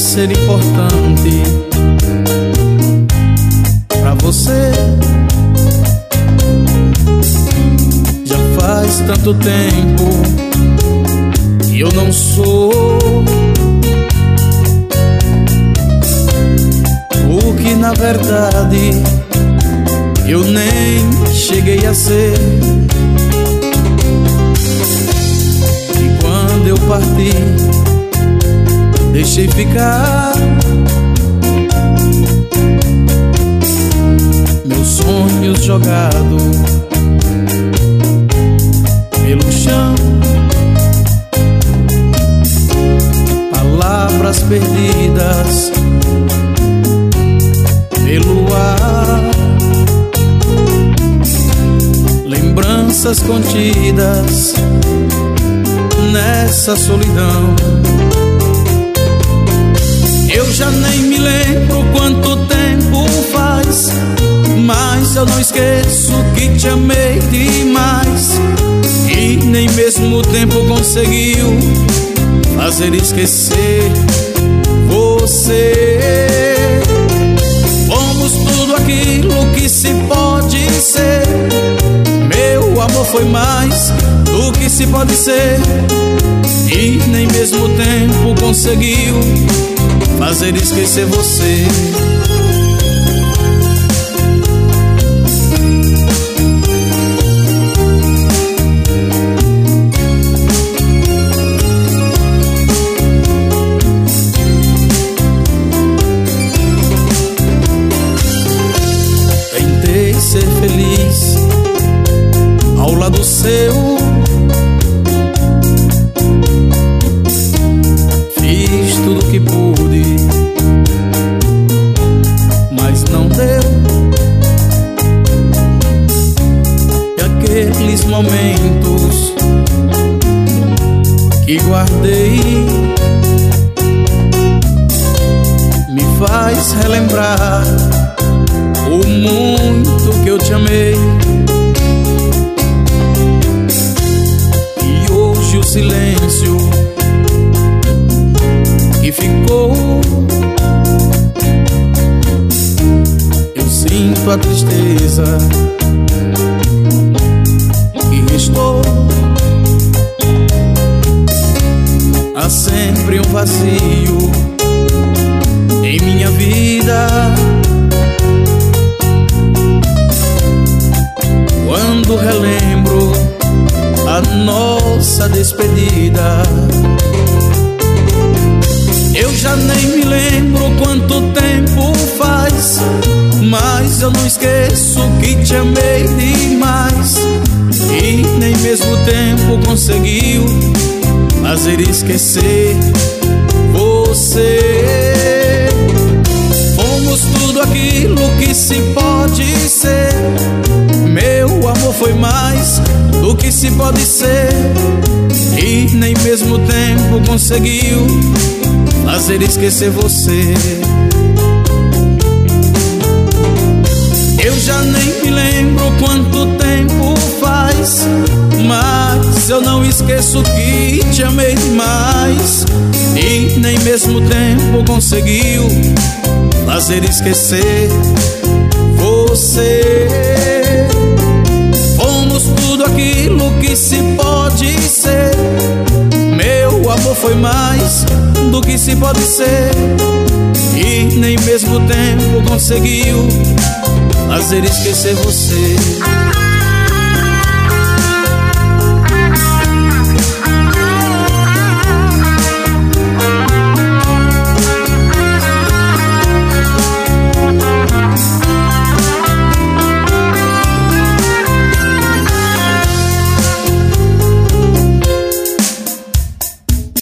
ser importante pra você. Já faz tanto tempo que eu não sou o que na verdade eu nem cheguei a ser. E quando eu parti, deixei ficar meus sonhos jogados pelo chão, palavras perdidas pelo ar, lembranças contidas nessa solidão. Eu já nem me lembro quanto tempo faz, mas eu não esqueço que te amei demais. E nem mesmo o tempo conseguiu fazer esquecer você. Fomos tudo aquilo que se pode ser. Meu amor foi mais do que se pode ser. E nem mesmo o tempo conseguiu fazer esquecer você. Tentei ser feliz ao lado seu, fiz tudo que pude, mas não deu. E aqueles momentos que guardei me faz relembrar o muito que eu te amei. E hoje o silêncio que ficou, eu sinto a tristeza que restou. Há sempre um vazio em minha vida quando relembro a nossa despedida. Eu já nem me lembro quanto tempo faz, mas eu não esqueço que te amei demais. E nem mesmo o tempo conseguiu fazer esquecer você. Fomos tudo aquilo que se pode ser. Meu amor foi mais do que se pode ser. E nem mesmo o tempo conseguiu fazer esquecer você. Eu já nem me lembro quanto tempo faz, mas eu não esqueço que te amei demais. E nem mesmo o tempo conseguiu fazer esquecer você. Fomos tudo aquilo que se pode ser. Meu amor foi mais do que se pode ser. E nem mesmo o tempo conseguiu fazer esquecer você.